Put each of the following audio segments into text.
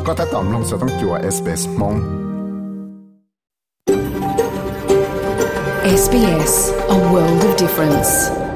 ก็ถ้าตอมลงจะต้องจัว SBS มง SBS, a world of difference.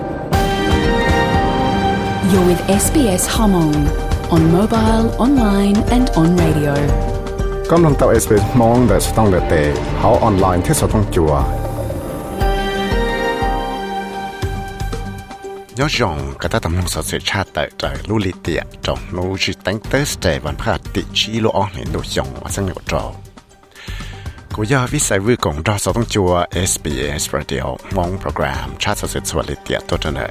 You're with SBS Hmong on mobile, online and on radio. กำลังต่อ SBS มงแต่จะต้องเลือกเตะเขาออนไลน์ที่จะต้องจัวย้อนยองก็ถ้าตำรวจสอบชาติแต่ลูลิเตียจงนู้จิตั้งเตอร์สเตย์วันพฤหัสที่ชีโลออนเห็นดูยองว่าสังเกตจอกูอยากวิสัยวิกงรอสต้องจัว SBS Radio มองโปรแกรมชาติสดสวัสดิ์เตียตัวจน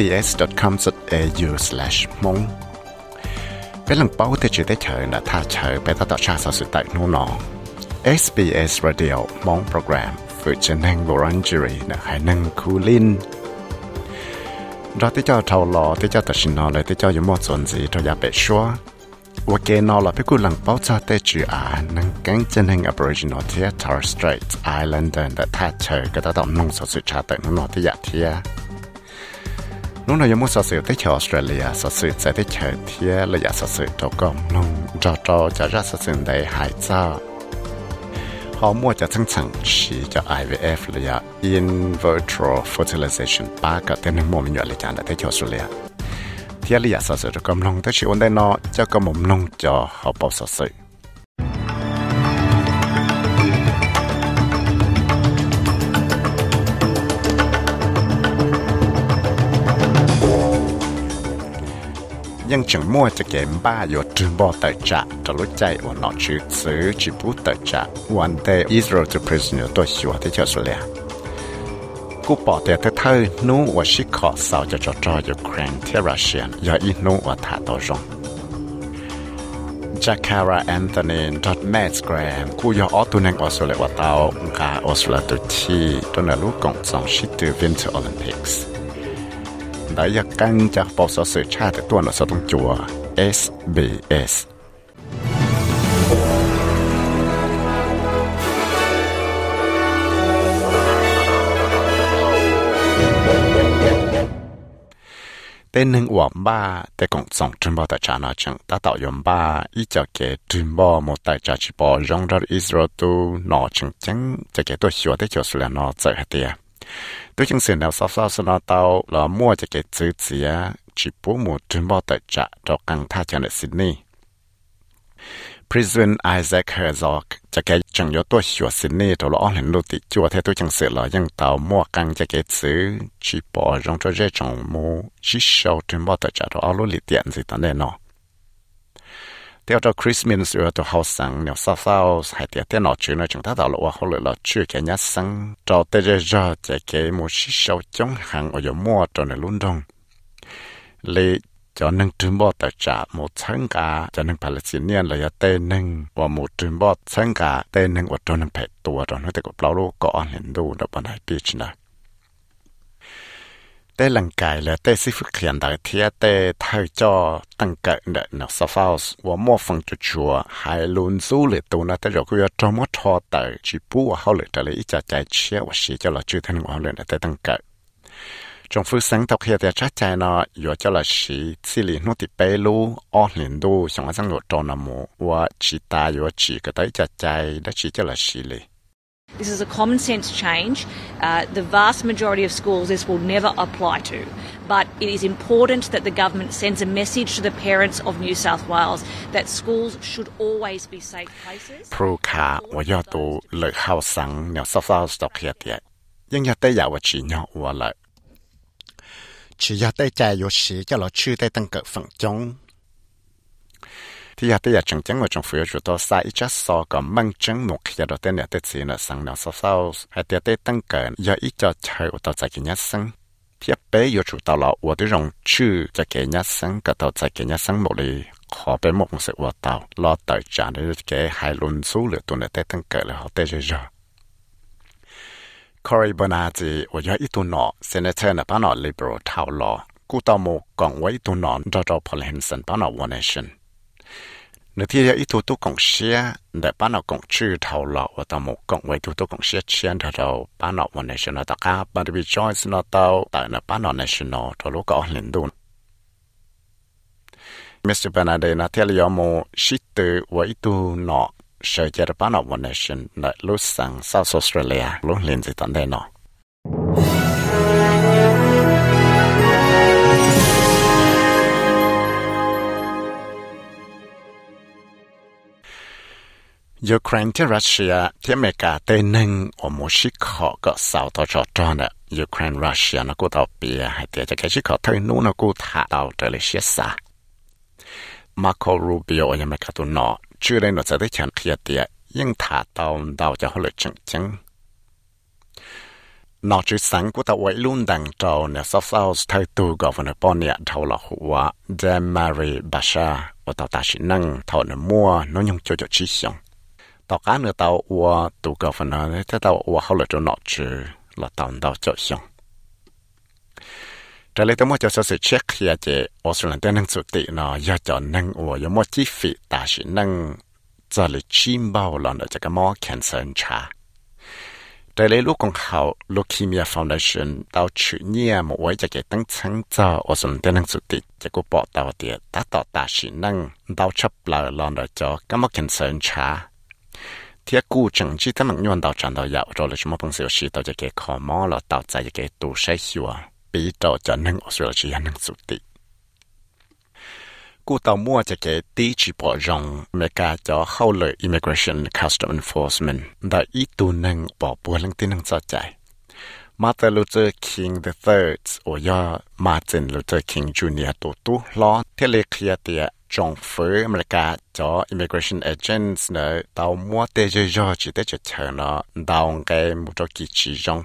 sbs.com.au/มงเป็นหลังเป้าที่จะได้เชิญนะถ้าเชิญไปต่อชาติสดแต่นู้น SBS Radio มองโปรแกรมฝึกจะนั่งวอรันจูรีนะให้นั่งคูลินรอที่เจ้าเท่าหล่อที่เจ้าตัดสินนอเลยที่เจ้าอยู่หมดส่วนสีเราอยากไปชัวว่าเกนอเราไปกูหลังเป้าชาเตจูนั่งกังจะนั่ง Aboriginal ที่ Torres Strait Islander แต่ถ้าเชิญก็ต้องนุ่งสดสุดชาแต่นุ่งที่อยากเที่ยนุ่งเราอยู่หมดสดสุดที่เที่ยวออสเตรเลียสดสุดใจที่เชิญเที่ยเราอยากสดสุดเราก็นุ่งจอจะรักสดสุดได้หายเจ้าhọ mua choทั้งชั้นชีจะ IVF เลยอะ in vitro fertilization ป้าก็เต้นหนึ่งโมมันอยู่อะไรจานแต่ที่ออสเตรเลียที่อะไรอยากสดๆก็กำลังแต่ชีวันได้นอเจ้าก็มุมลงจอเขาบอกสดๆยังจังมั่วจะเก็บบ้าอยู่จึงบ่เตจะจะรู้ใจว่าหนอชื่อซื้อจิบุเตจะวันเดย์อิสราเอลจะ prisoner ตัวชัวที่เจ้าสุเลียกูปอเตะเธอนู้ว่าชิคอสาวจะจอดยูเครนที่รัสเซียอย่าอีนู้ว่าท่าตัวจงจากคาราแอนโทนีดอทแมสแกรมกูยออตัวนังออสเตรเลียว่าเตากาออสเตรเลียตัวที่ตัวนั้นรู้กงสองชิดตัว Winter Olympicsได้อยากกันจากปสสื่อชาติตัวหนอสต้องจัว SBS เต้นหนึ่งหวานบ้าแต่กงส่งจุนบอแต่จานาจังตาต่อยมบ้าอีจะเกจุนบอโมแต่จาจิบอจงรัดอิสราเอลตัวนอจังจังจะเกตัวชัวได้เจ้าสุเลนอเจอเตียตัวจึงเสียงแนวซาสนาเตาเรามั่วจะเกิดซื้อเสียจิปูหมูจุนบ่แต่จะดอกกังท่าจังหวัดซิดนีย์ President Isaac Herzog จะเกิดจังยตัวชัวซิดนีย์ตัวละอ้อนเห็นลุติจัวเทตัวจึงเสียเรายังเตามั่วกังจะเกิดซื้อจิปอจงจะเจงมูชิชเอาจุนบ่แต่จะตัวเอาลุลิเตียนสิตอนนี้เนาะเดี๋ยวตัวคริสมินส์ตัวเขาสั่งเนี่ยซาให้เดี๋ยวหนอชื่อเนี่ยจึงถ้าเราว่าเขาเลยเราชื่อแค่ยัดสั่งเราเตจะจะเกี่ยมูชิชาวจงหังเอาอยู่มั่วตัวในลุ่นดงเลยจะนึงถึงบ่แต่จะหมดทั้งกาจะนึงพาเลสไตเนียนเลยเต้นึงว่าหมดถึงบ่ทั้งกาเต้นึงว่าตัวนึงแผดตัวตอนนั้นแต่ก็เปล่าลูกก็อ่อนเห็นดูดับบันไดปีชนะเต้หลังกายและเต้สิฝึกเขียนได้เทียเต้ไทยจอตั้งเกิดเนอสฟาวส์ว่ามั่วฟังจุดชัวหายลุนสู้เลยตัวนั้นแต่เราก็จะจอมทอแต่จีปูว่าเขาเลยแต่เลยอีจะใจเชี่ยวว่าชีจะเราชื่อท่านว่าเลยแต่ตั้งเกิดจงฝึกสังตกเขียนแต่ชัดใจเนาะอยู่จะเราชีสิรินุติเปรูอ้อเห็นดูสองสังหลดจอนามูว่าชีตาอยู่ชีก็ได้จะใจได้ชีจะเราชีเลย This is a common sense change. The vast majority of schools this will never apply to. But it is important that the government sends a message to the parents of New South Wales that schools should always be safe places. พรูคาว่ายอดตัวเลยเข้าสังเนี่ยซาสตอกเฮียเตียยังอยากได้อยากว่าชีเนาะว่าเลยชีอยากได้ใจอยู่ชีจะเราชื่อได้ตั้งเกิดฝั่งจงที่อยากได้อยากจังว่าจงฟื้นจุดตัวสายจัดสอกับมั่งจังหนุกอยากได้เนี่ยได้สีน่ะสังเนี่ยเศร้าให้ได้ตั้งเกินอยากอีจะใช้ตัวใจกินยัดสังที่เป๊ะอยู่จุดตลอดว่าได้ลงชื่อจะกินยัดสังกับตัวใจกินยัดสังหมดเลยขอไปหมกเสียว่าเตารอต่อจานได้แก่ให้ลุนสู้เหลือตัวเนี่ยได้ตั้งเกินแล้วเขาได้เยอะคอริบนาจีว่าอยากอีตัวหนอเซเนเตอร์น่ะป้าหนอลิเบอรัลเท่าหล่อกูต่อโมกองไว้ตัวหนอนจอพอลเฮนสันป้าหนอวันเนชั่นในที่อีตัวตุกงเชียแต่ป้าหนอกงชื่อเท่าหล่อว่าต่อโมกองไว้ตัวตุกงเชียเชียนเท่าป้าหนอวันเนชั่นตะก้าบัตรวิจอยส์นอเตาแต่ในป้าหนอเนชั่นอทะลุก็เห็นดู Mr. Bernardo na theo lý mô sĩ tử với tu nọ sở chế bán nọ One Nation là lúc sang South Australia lúc liên dị tận đây nọ. Ukraine til Russia til Amerika tên nâng ở một sĩ khó có sao tao cho nè Ukraine Russia nó cũng tao bìa hay tiệt cho cái sĩ khó thời nụ nó cũng thả tao trở lại xếp xa Marco Rubio ở Amerika tụi nó chưa đây nó sẽ tới chẳng kia tiệt nhưng thả tao cho họ lợi chẳng nó chỉ sáng của tao ấy luôn đằng trâu nè South thời tu governor Bonnie thâu là hùa Demary Basha và tao ta sĩ nâng thâu nè mua nó nhung cho chi xong tao cá nữa tao qua tụ cầu phần nào thế tao qua hậu lại cho nọ chứ là tao cho xong trở lại tao muốn cho sự check here chứ Australia đang năng suất tị nó do cho năng qua do mua chi phí ta chỉ năng cho lại chim bao lần ở cho cái mỏ cancer cha trở lại lúc còn hậu Leukemia Foundation tao chịu nhẹ một cái cho cái tăng sáng cho Australia đang năng suất tị cho cô bỏ tao tiền ta chỉ năng tao chấp lại lần ở cho cái mỏ cancer cha thiết cú chẳng chỉ thằng nhân đạo chẳng đạo dạo rồi là chúng mình sẽ sử dụng cái khó mò là tạo ra cái tổ sai xua bị tạo cho nên Australia năng suất tị cú tàu mua cái tí chỉ bỏ rong America cho hậu lợi Immigration Customs Enforcement đã ít tu năng bỏ bùa lăng tin năng cho chạy Martin Luther King III ở do Martin Luther King Jr. tổ tu lo thế lệ kia tiệt trong phía America cho immigration agents nữa tàu mua tê chơi cho chỉ để cho chờ nó đào cái một chỗ kỳ chỉ trong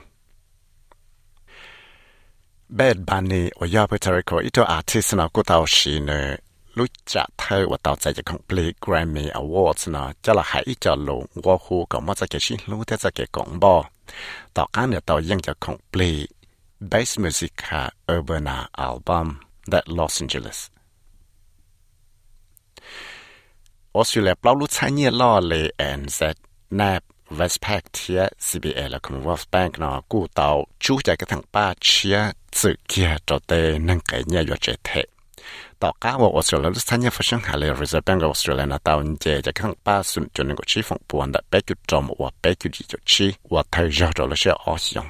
Bad Bunny ở do Puerto Rico ít artist nó của tàu xí nữa lúc trả thơ và tàu chạy cho complete Grammy Awards nó cho là hãy cho lũ qua khu có một cái gì lúc thế cái quảng bá tàu cá nữa tàu dân cho complete Bass Musica Urbana album that Los Angeles Australia bao lúc thay nhiên lo lệ NZ NAB Westpac thia CBA là Commonwealth Bank nó cụ tàu chú chạy cái thằng ba chia sự kia cho tê nâng cái nhà vô chế thể tàu cá của Australia lúc thay nhiên phát sinh hạ lệ Reserve Bank of Australia nó tàu chế chạy cái thằng ba xuân cho nên có chi phong buồn đã bé chút trộm và bé chút gì cho chi và thời gian rồi là sẽ ở xong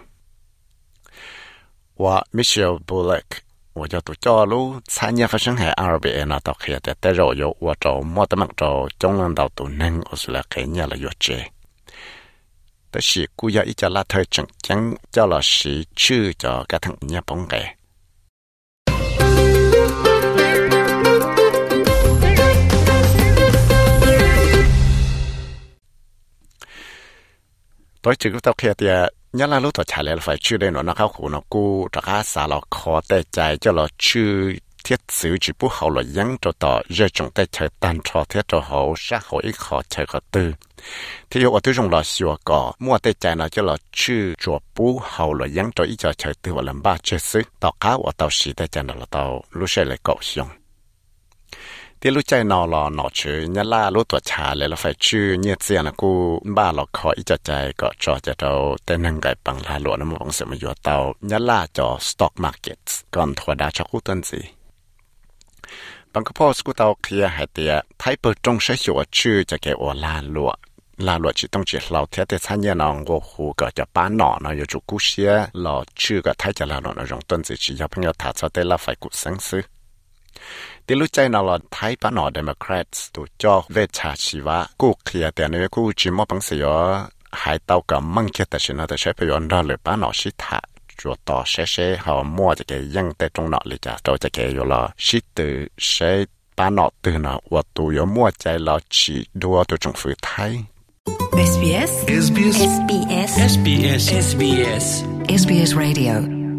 và Michelle Bullock我就都叫路参加发生喺 RBA 那到去的，但是我做冇得忙做中央到都能，我是来给你了约接。但是古要一家拉头正经叫了是去就个腾日本嘅。đối với cái tàu kia thì nhớ là lúc tôi trả lời là phải chưa đến nó khảo khổ nó cũ cho cả xã là khó để chạy cho là chưa thiết sử chỉ bút hậu là dẫn cho tao giờ chúng ta chạy tan cho thiết cho hậu xã hội ít khó chạy khó tư thì ở tôi dùng là sửa cỏ mua để chạy nó cho là chưa cho bút hậu là dẫn cho ít cho chạy tư và làm ba chế sức tao cá và tao xí để chạy nó là tao lúc sẽ lại cậu xong thì lúc chạy nó là nó chứ nhớ là lúc tuổi trả lại là phải chứ như thế là cô ba là khỏi cho chạy có cho tao tên năng cái bằng là lúa nó một sự mà vừa tao nhớ là cho stock market còn thua đã cho khu tên gì bằng cái post của tao kia hay tiệt thấy bờ trong sẽ sửa chứ cho cái ở là lúa chỉต้องchỉ lao theo để参加nó ngô hồ cái cho bán nó有主故事了chứ cái thấy cho là nó dùng tên gì chỉ cho 朋友他说的了phải cụ sáng sưที่รู้ใจน่ะล่ะไทยปานอ Democrats ตัวจอเวชาชีวะกูเคลียร์แต่เนี่ยกูจิมอบังเสียหายเต้ากับมั่งเกแต่ฉันแต่ใช้ประโยชน์ได้เลยปานอชิตาจัวต่อเช่ๆเขามั่วจะแกยังแต่ตรงเนาะเลยจ้ะเราจะแกอยู่ละชิตือใช้ปานอตื่นน่ะว่าตัวยมั่วใจเราฉีดัวตัวจงฝืนไทย SBS SBS SBS SBS SBS SBS Radio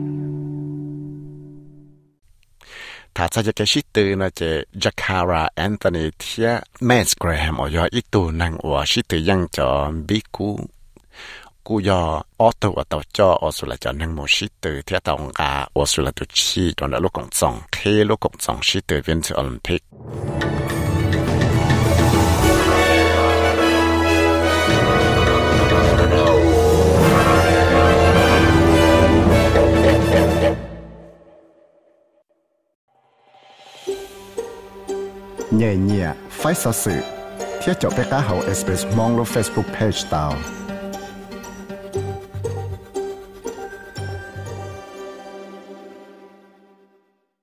ถ้าจะแกชิตือนะจะจัคาราแอนโทนีเทียแมสแกรมออยอีตูนังว่าชิตือยังจอบิกูยอออโต้ว่าตัวจอออสุลาจอนังโมชิตือเทียตองกาออสุลาตุชีตอนลูกกงซองเคลูกกงซองชิตือวินเทอร์โอลิมปิก nhẹ phải sao sự thiết cho bé cá hậu SBS mong lo Facebook page tao